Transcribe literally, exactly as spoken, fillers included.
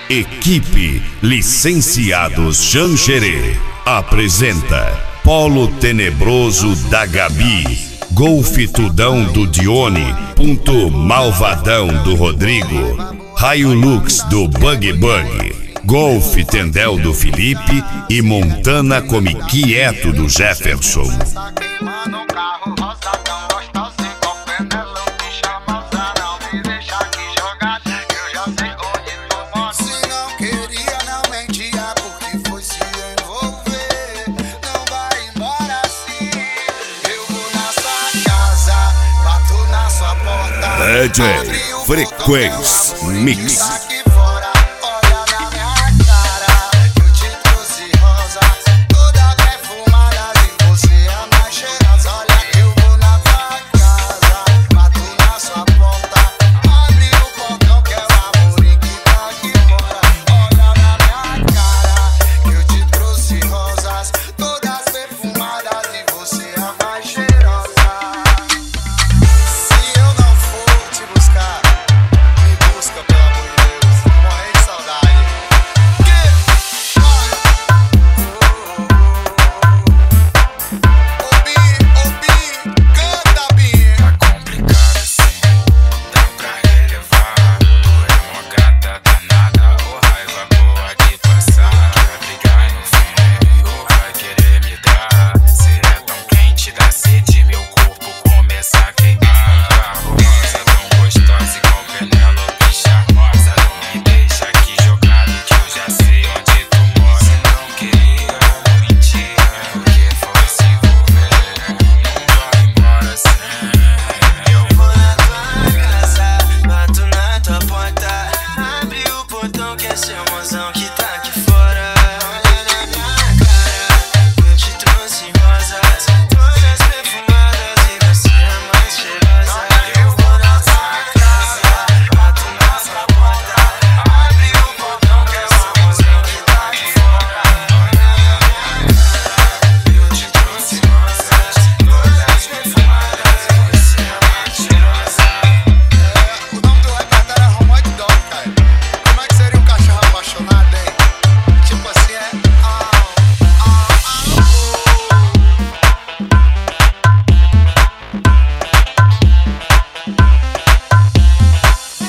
Equipe Licenciados Xanxerê apresenta Polo Tenebroso da Gabi, Golfe Tudão do Dione, Punto Malvadão do Rodrigo, Raio Lux do Bug Bug, Golfe Tendel do Felipe e Montana Come Quieto do Jefferson. D J Frequência Mix.